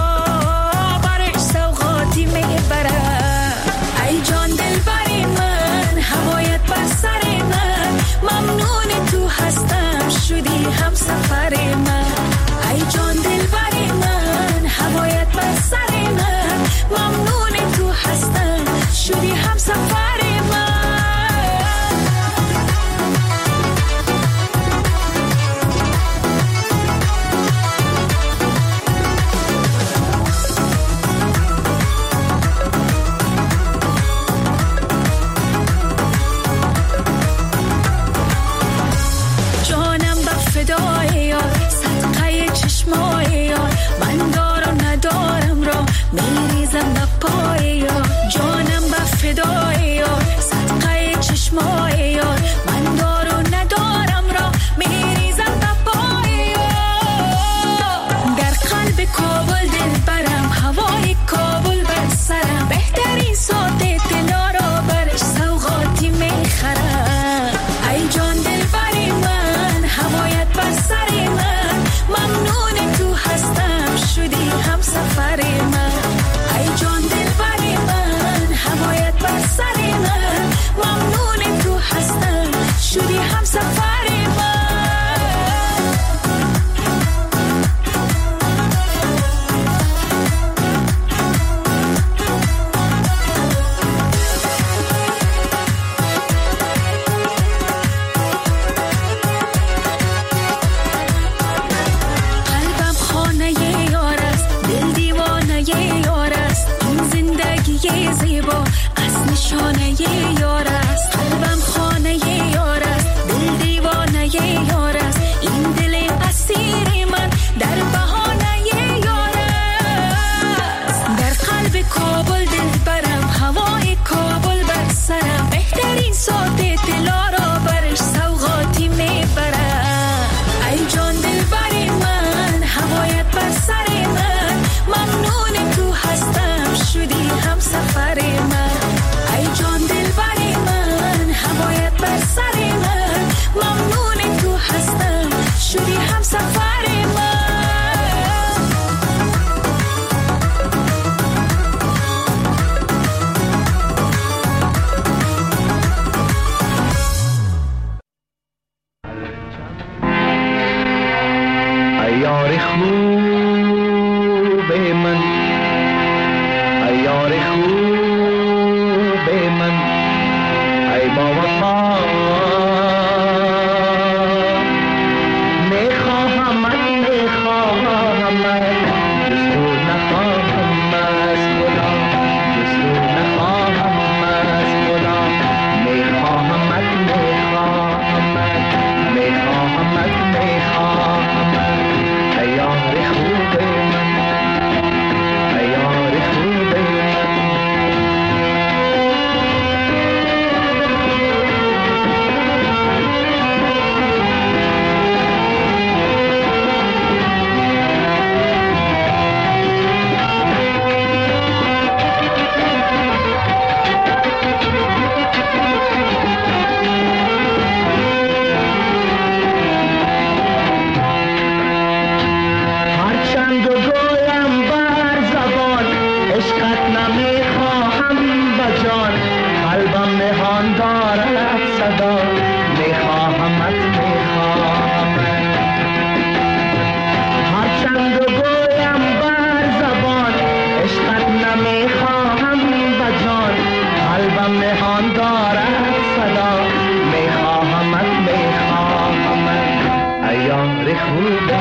खुदा